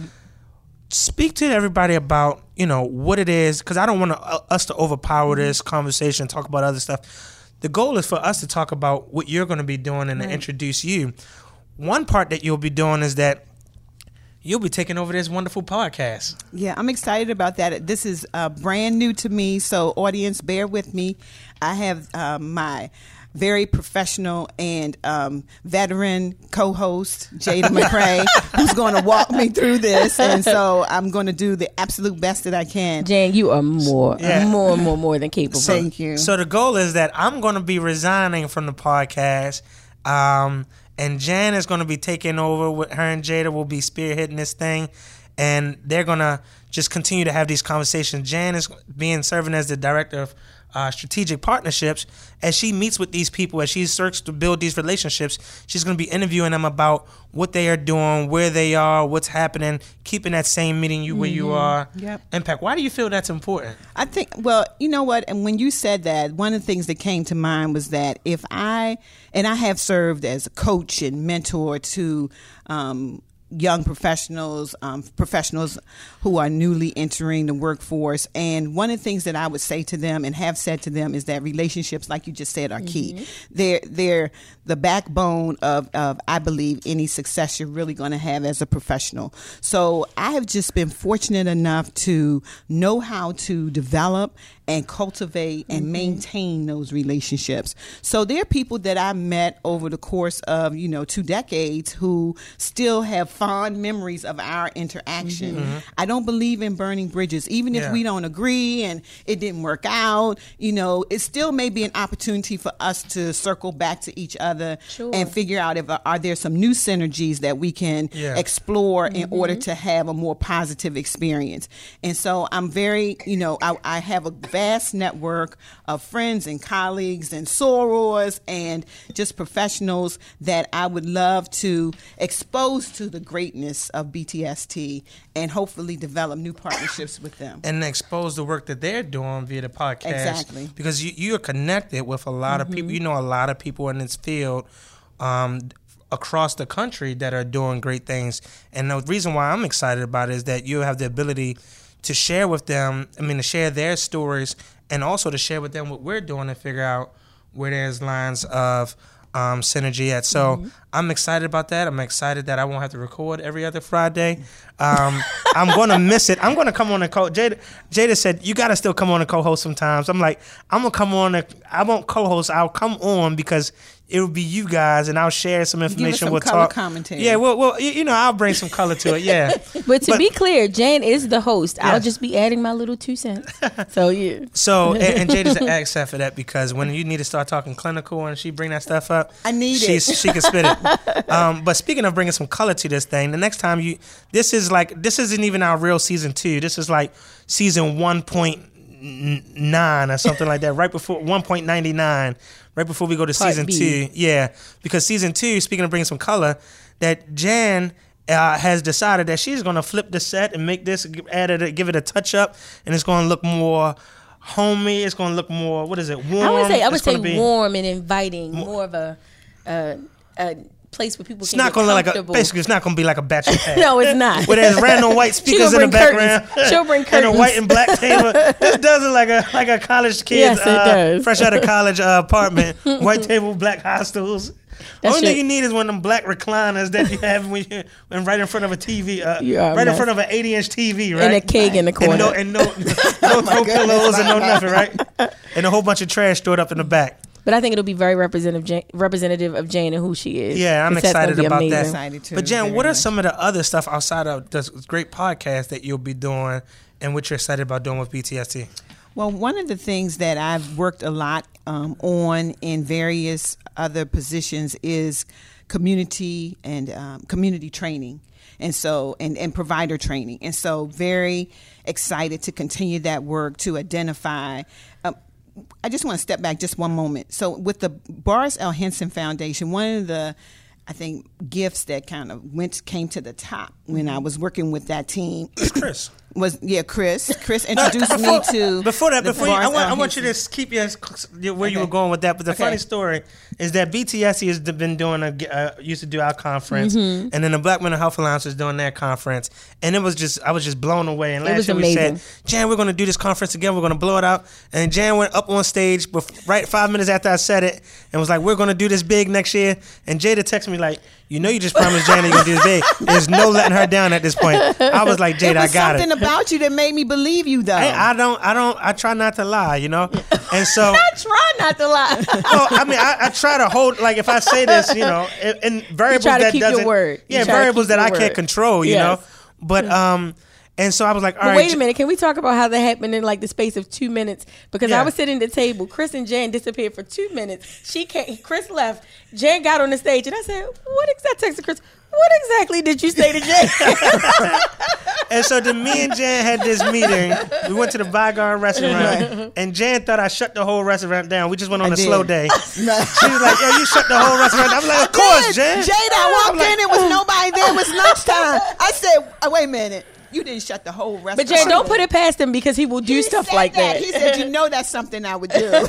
Speak to everybody about, you know, what it is, because I don't want to, uh, us to overpower this conversation and talk about other stuff. The goal is for us to talk about what you're going to be doing and Right. to introduce you. One part that you'll be doing is that you'll be taking over this wonderful podcast. Yeah, I'm excited about that. This is uh, brand new to me, so audience, bear with me. I have uh, my very professional and um, veteran co-host, Jada McCray, who's going to walk me through this, and so I'm going to do the absolute best that I can. Jan, you are more, Yeah. more, more, more than capable. Thank you. So the goal is that I'm going to be resigning from the podcast, um, and Jan is going to be taking over. With her and Jada will be spearheading this thing, and they're going to just continue to have these conversations. Jan is being serving as the director of uh, strategic partnerships. As she meets with these people, as she searches to build these relationships, she's going to be interviewing them about what they are doing, where they are, what's happening, keeping that same meeting you where you are. Yep. Impact. Why do you feel that's important? I think, well, you know what? And when you said that, one of the things that came to mind was that if I, and I have served as a coach and mentor to um, young professionals, um, professionals who are newly entering the workforce. And one of the things that I would say to them and have said to them is that relationships, like you just said, are key. Mm-hmm. They're, they're the backbone of, of, I believe, any success you're really going to have as a professional. So I have just been fortunate enough to know how to develop and cultivate and mm-hmm. maintain those relationships. So there are people that I met over the course of, you know, two decades who still have fond memories of our interaction. Mm-hmm. I don't believe in burning bridges, even if yeah. we don't agree and it didn't work out. You know, it still may be an opportunity for us to circle back to each other sure. and figure out if are there some new synergies that we can yeah. explore mm-hmm. in order to have a more positive experience. And so I'm very, you know, I, I have a vast network of friends and colleagues and sorors and just professionals that I would love to expose to the greatness of B T S T and hopefully develop new partnerships with them. And expose the work that they're doing via the podcast. Exactly. Because you, you're connected with a lot mm-hmm. of people. You know a lot of people in this field um, across the country that are doing great things. And the reason why I'm excited about it is that you have the ability to share with them, I mean, to share their stories and also to share with them what we're doing and figure out where there's lines of um, synergy at. So mm-hmm. I'm excited about that. I'm excited that I won't have to record every other Friday. Um, I'm going to miss it. I'm going to come on and co Jada, Jada said, you got to still come on and co-host sometimes. I'm like, I'm going to come on. And, I won't co-host. I'll come on because it will be you guys, and I'll share some information. Give us some we'll color talk. commentary. Yeah, well, well, you know, I'll bring some color to it. Yeah. But to But- be clear, Jan is the host. Yeah. I'll just be adding my little two cents. So yeah. So, and, and Jada's an asset for that because when you need to start talking clinical and she bring that stuff up, I need she's, it. She can spit it. Um, but speaking of bringing some color to this thing, the next time you, this is like, this isn't even our real season two. This is like season one point nine or something like that, right before one point nine nine, right before we go to Part season B. two. Yeah, because season two, speaking of bringing some color, that Jan uh, has decided that she's going to flip the set and make this, add it, give it a touch up, and it's going to look more homey. It's going to look more, what is it, warm? I would say I would It's say gonna be, warm and inviting, more of a a, a place where people It's can not get going to look like a, comfortable. basically, it's not going to be like a bachelor pad. No, it's not. Where there's random white She speakers gonna in the bring background. curtains. She'll bring And a curtains. white and black table. This does look like a like a college kid, Yes, it uh, does. fresh out of college uh, apartment. White table, black hostels. That Only shit- thing you need is one of them black recliners that you have when you when right in front of a T V, uh, You are a right in mess. front of an eighty inch T V, right? And a keg in the corner. And no, and no, no, no pillows and no nothing, right? And a whole bunch of trash stored up in the back. But I think it'll be very representative, Jane, representative of Jane and who she is. Yeah, I'm The set's gonna excited be about that. amazing. Excited too, But Jan, very what are much. some of the other stuff outside of this great podcast that you'll be doing and what you're excited about doing with B T S T? Well, one of the things that I've worked a lot um, on in various other positions is community and um, community training, and so and, and provider training, and so very excited to continue that work to identify. Um, I just want to step back just one moment. So with the Boris L. Henson Foundation, one of the I think gifts that kind of went came to the top when I was working with that team It's Chris. was yeah Chris. Chris introduced me to Before that, the before you, I Boris want, L. I want you Henson. to keep your, your where you Okay. were going with that. But the Okay. funny story is that B T S C has been doing a uh, used to do our conference, Mm-hmm. and then the Black Mental Health Alliance was doing their conference, and it was just I was just blown away. And It last was year we amazing. said, Jan, we're going to do this conference again. We're going to blow it out. And Jan went up on stage bef- right five minutes after I said it, and was like, we're going to do this big next year. And Jada texted me like, you know, you just promised Jan you're going to do this big. There's no letting her down at this point. I was like, Jada, It was I got it. something about you that made me believe you, though. Hey, I don't, I don't, I try not to lie, you know, and so. I try not to lie. Well, I mean, I, I try to hold, like, if I say this, you know, in, in variables try to that keep your doesn't, word. You yeah, try to variables keep that your I can't word. control, you Yes. know, but um, and so I was like, all But right, wait a J- minute, can we talk about how that happened in like the space of two minutes? Because Yeah. I was sitting at the table, Chris and Jan disappeared for two minutes. She came, Chris left, Jan got on the stage, and I said, "What exactly?" I texted Chris, "What exactly did you say to Jan?" And so then me and Jan had this meeting. We went to the Bygone restaurant, and Jan thought I shut the whole restaurant down. We just went on I a did. slow day. No. She was like, yo, you shut the whole restaurant down. I was like, of course, Jan. Jada, I walked in, it was nobody there. It was lunchtime. I said, oh, wait a minute. You didn't shut the whole restaurant. But Jan, don't put it past him because he will do He stuff said like that. He said, you know that's something I would do.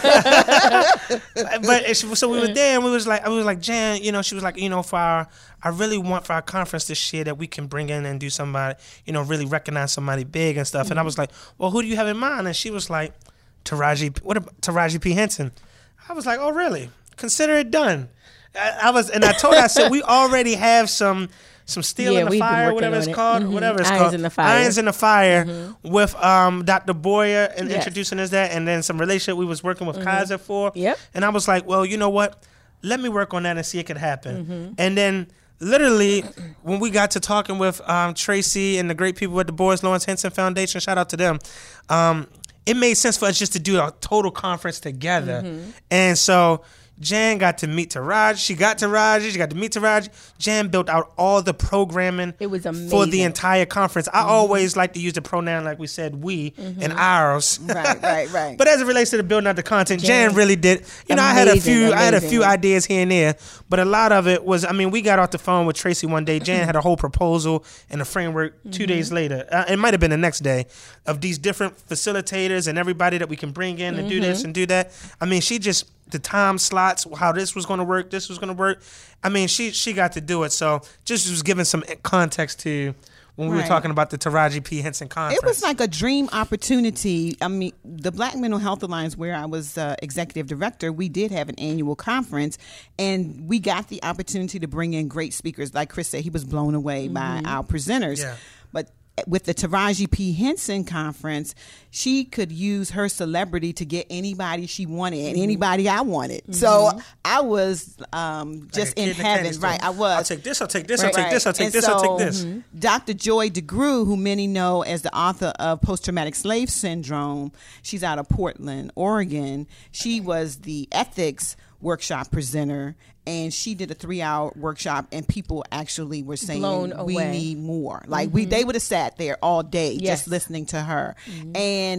But it's, so we were there, and we was like, I was like, Jan, you know, she was like, you know, for our, I really want for our conference this year that we can bring in and do somebody, you know, really recognize somebody big and stuff. And I was like, well, who do you have in mind? And she was like, Taraji, what about Taraji P Henson? I was like, oh, really? Consider it done. I, I was, and I told her, I said, we already have some. Some steel Yeah, in the we've been fire, working whatever on it's it. called, Mhm. whatever it's Irons called. in the Fire. Irons in the fire with um, Doctor Boyer and Yes. introducing us that, and then some relationship we was working with Kaiser for. Yep. And I was like, well, you know what? Let me work on that and see if it could happen. Mm-hmm. And then literally when we got to talking with um, Tracy and the great people at the Boris Lawrence Henson Foundation, shout out to them, um, it made sense for us just to do a total conference together. Mm-hmm. And so Jan got to meet Taraji. She got Taraji. She got to meet Taraji. Jan built out all the programming It was for the amazing. entire conference. I always like to use the pronoun, like we said, we and ours. Right, right, right. But as it relates to the building out the content, Jan, Jan, really did. You know, I had a amazing, few, I had a amazing. few ideas here and there, but a lot of it was. I mean, we got off the phone with Tracy one day. Jan had a whole proposal and a framework two Mm-hmm. days later. Uh, it might have been the next day of these different facilitators and everybody that we can bring in and do Mm-hmm. this and do that. I mean, she just the time slots, how this was going to work, this was going to work. I mean, she she got to do it. So just was giving some context to when we were Right. talking about the Taraji P Henson conference. It was like a dream opportunity. I mean, the Black Mental Health Alliance, where I was uh, executive director, we did have an annual conference, and we got the opportunity to bring in great speakers. Like Chris said, he was blown away by our presenters. Yeah. But with the Taraji P Henson conference, she could use her celebrity to get anybody she wanted and anybody I wanted. So I was um, Like just a kid in the heaven, candy store. right? I was. I'll take this. I'll take this. I'll Right, take right. this. I'll take And this. I'll so, take this. Doctor Joy DeGruy, who many know as the author of Post-Traumatic Slave Syndrome, she's out of Portland, Oregon. She was the ethics workshop presenter, and she did a three-hour workshop, and people actually were saying, Blown we away. need more. Like, we, they would have sat there all day Yes. just listening to her. And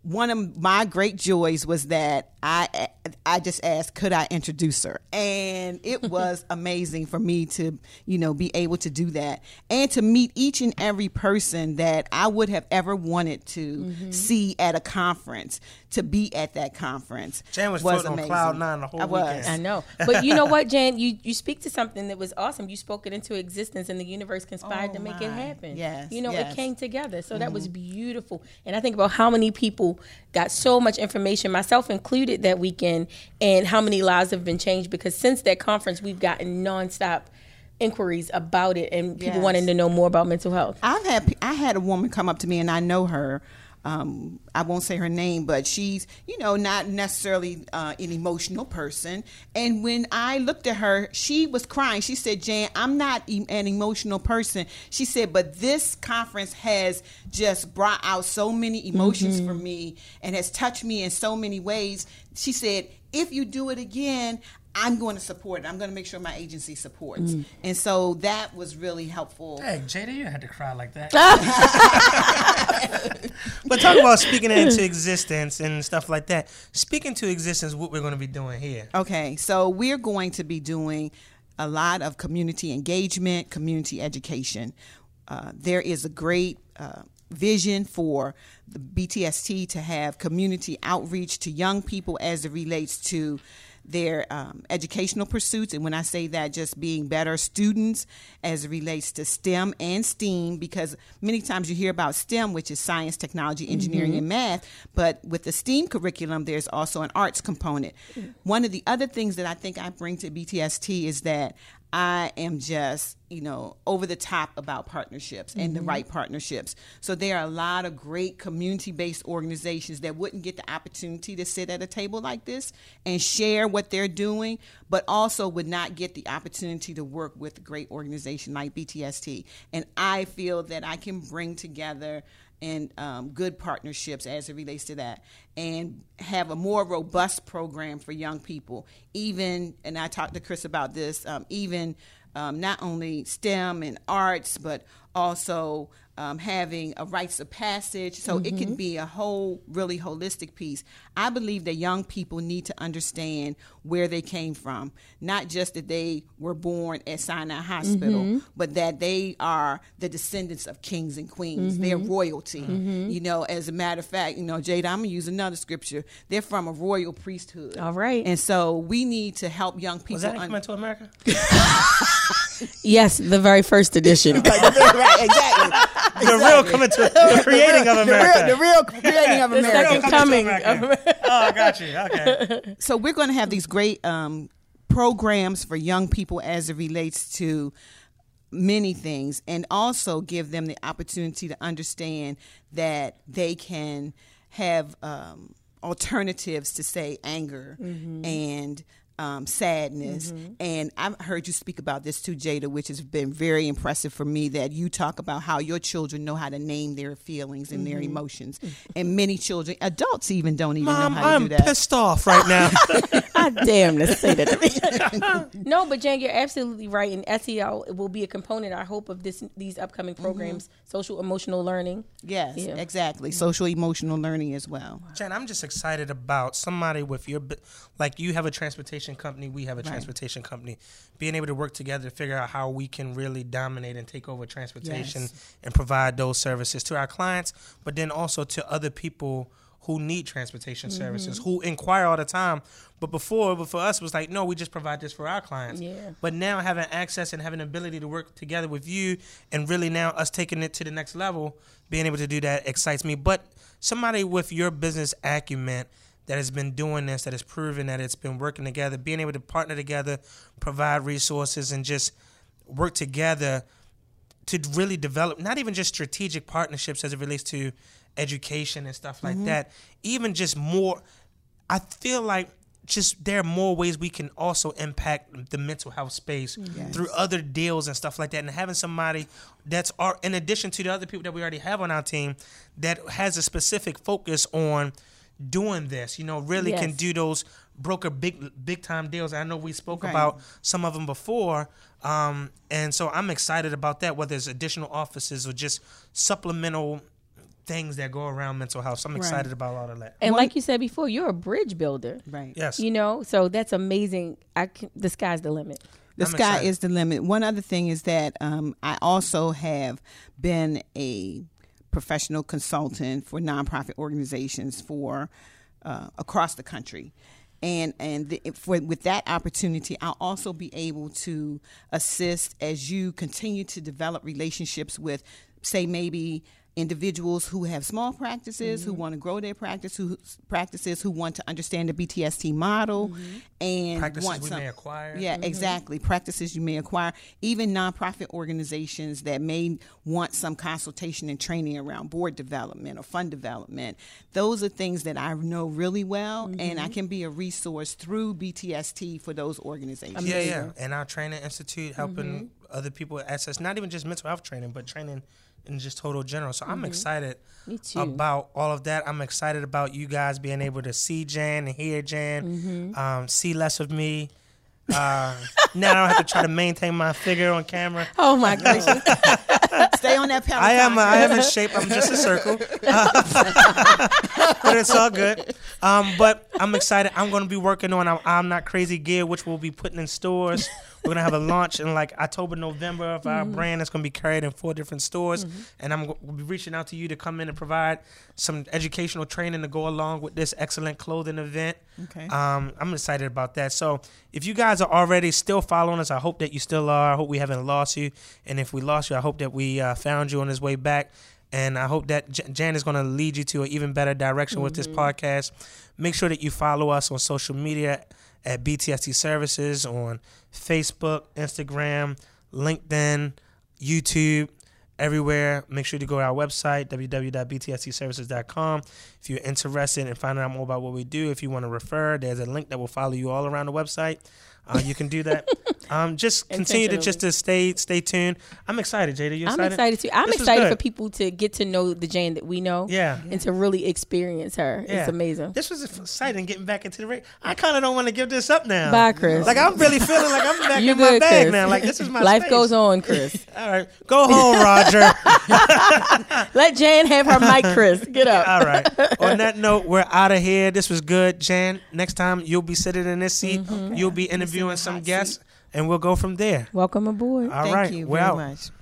one of my great joys was that I I just asked, could I introduce her? And it was amazing for me to, you know, be able to do that and to meet each and every person that I would have ever wanted to mm-hmm. see at a conference, to be at that conference. Jan was, was floating on cloud nine the whole I was. weekend. I know. But you know what, Jan? You, you speak to something that was awesome. You spoke it into existence and the universe conspired oh to make my. it happen. Yes. You know, yes. it came together. So mm-hmm. that was beautiful. And I think about how many people got so much information, myself included, that weekend, and how many lives have been changed, because since that conference, we've gotten nonstop inquiries about it and people yes. wanting to know more about mental health. I've had I had a woman come up to me, and I know her. Um, I won't say her name, but she's, you know, not necessarily uh, an emotional person. And when I looked at her, she was crying. She said, Jan, I'm not e- an emotional person. She said, but this conference has just brought out so many emotions mm-hmm. for me and has touched me in so many ways. She said, if you do it again, I'm going to support it. I'm going to make sure my agency supports. Mm. And so that was really helpful. Hey, Jada, you had to cry like that. But talk about speaking it into existence and stuff like that. Speaking to existence, what we're going to be doing here. Okay, so we're going to be doing a lot of community engagement, community education. Uh, there is a great uh, vision for the B T S T to have community outreach to young people as it relates to their um, educational pursuits. And when I say that, just being better students as it relates to STEM and STEAM, because many times you hear about STEM, which is science, technology, engineering, mm-hmm. and math, but with the STEAM curriculum, there's also an arts component. Mm-hmm. One of the other things that I think I bring to B T S T is that I am just, you know, over the top about partnerships and mm-hmm. the right partnerships. So there are a lot of great community-based organizations that wouldn't get the opportunity to sit at a table like this and share what they're doing, but also would not get the opportunity to work with a great organization like B T S T. And I feel that I can bring together and um, good partnerships as it relates to that, and have a more robust program for young people. Even, and I talked to Chris about this, um, even um, not only STEM and arts, but also um, having a rites of passage. So mm-hmm. it can be a whole really holistic piece. I believe that young people need to understand where they came from, not just that they were born at Sinai Hospital, mm-hmm. but that they are the descendants of kings and queens. Mm-hmm. They're royalty. Mm-hmm. You know, as a matter of fact, you know, Jada, I'm going to use another scripture. They're from a royal priesthood. All right. And so we need to help young people. Was that un- Coming to America? Yes, the very first edition. Right, exactly. The real Coming to the creating of America. The real, the real creating of the America. second coming. Oh, I got you. Okay. So we're going to have these great um, programs for young people as it relates to many things, and also give them the opportunity to understand that they can have um, alternatives to, say, anger mm-hmm. and Um, sadness. Mm-hmm. And I've heard you speak about this too, Jada, which has been very impressive for me, that you talk about how your children know how to name their feelings and mm-hmm. their emotions. And many children, adults even don't even Mom, know how to I'm do that. I'm pissed off right now. I damn to say that to me. No, but Jan, you're absolutely right. And S E L will be a component, I hope, of this these upcoming programs, mm-hmm. social emotional learning. Yes, yeah. exactly. Social emotional learning as well. Jan, I'm just excited about somebody with your, like you have a transportation company, we have a right. transportation company, being able to work together to figure out how we can really dominate and take over transportation yes. and provide those services to our clients, but then also to other people who need transportation mm-hmm. services, who inquire all the time. But before, but for us, it was like, no, we just provide this for our clients. Yeah. But now having access and having the ability to work together with you, and really now us taking it to the next level, being able to do that excites me. But somebody with your business acumen that has been doing this, that has proven that it's been working together, being able to partner together, provide resources, and just work together to really develop not even just strategic partnerships as it relates to education and stuff like mm-hmm. that, even just more, I feel like just there are more ways we can also impact the mental health space yes. through other deals and stuff like that. And having somebody that's, our, in addition to the other people that we already have on our team, that has a specific focus on doing this, you know, really yes. can do those broker big big time deals. I know we spoke right. about some of them before, um, and so I'm excited about that, whether it's additional offices or just supplemental things that go around mental health. So I'm excited Right. about all of that. And One- like you said before, you're a bridge builder. Right. Yes. You know, so that's amazing. I can, the sky's the limit. The I'm sky excited. is the limit. One other thing is that um, I also have been a professional consultant for nonprofit organizations for uh, across the country. And and the, for, with that opportunity, I'll also be able to assist as you continue to develop relationships with, say, maybe individuals who have small practices, Mm-hmm. who want to grow their practice, who practices who want to understand the B T S T model, Mm-hmm. and Practices want we some, may acquire. Yeah, exactly. Practices you may acquire. Even nonprofit organizations that may want some consultation and training around board development or fund development. Those are things that I know really well, and I can be a resource through B T S T for those organizations. Yeah, yeah. And our training institute helping other people access not even just mental health training, but training in just total general. So I'm excited Me too. about all of that. I'm excited about you guys being able to see Jan and hear Jan, um, see less of me. Uh, now I don't have to try to maintain my figure on camera. Oh my gracious. Stay on that Peloton. I am I am in shape. I'm just a circle, Uh, but it's all good. Um, but I'm excited. I'm going to be working on our I'm Not Crazy gear, which we'll be putting in stores. We're gonna have a launch in like October, November of our brand. It's gonna be carried in four different stores, and I'm going to be reaching out to you to come in and provide some educational training to go along with this excellent clothing event. Okay. Um, I'm excited about that. So if you guys are already still following us, I hope that you still are. I hope we haven't lost you, and if we lost you, I hope that we uh, found you on this way back. And I hope that J- Jan is going to lead you to an even better direction with this podcast. Make sure that you follow us on social media at B T S T Services on Facebook, Instagram, LinkedIn, YouTube, everywhere. Make sure to go to our website, w w w dot b t s t services dot com. If you're interested in finding out more about what we do, if you want to refer, there's a link that will follow you all around the website. Uh, you can do that. Um, just continue to just to stay stay tuned. I'm excited, Jada. You excited? I'm excited too. I'm This was excited good. for people to get to know the Jane that we know. Yeah. And to really experience her. Yeah. It's amazing. This was exciting getting back into the ring. I kind of don't want to give this up now. Bye, Chris. Like I'm really feeling like I'm back You in my good, bag Chris. now. Like this is my Life space. goes on, Chris. All right, go home, Roger. Let Jan have her mic, Chris. Get up. All right. On that note, we're out of here. This was good, Jan. Next time you'll be sitting in this seat. Mm-hmm. You'll be interviewing some guests, and we'll go from there. Welcome aboard. All Thank right, you we're very out. much.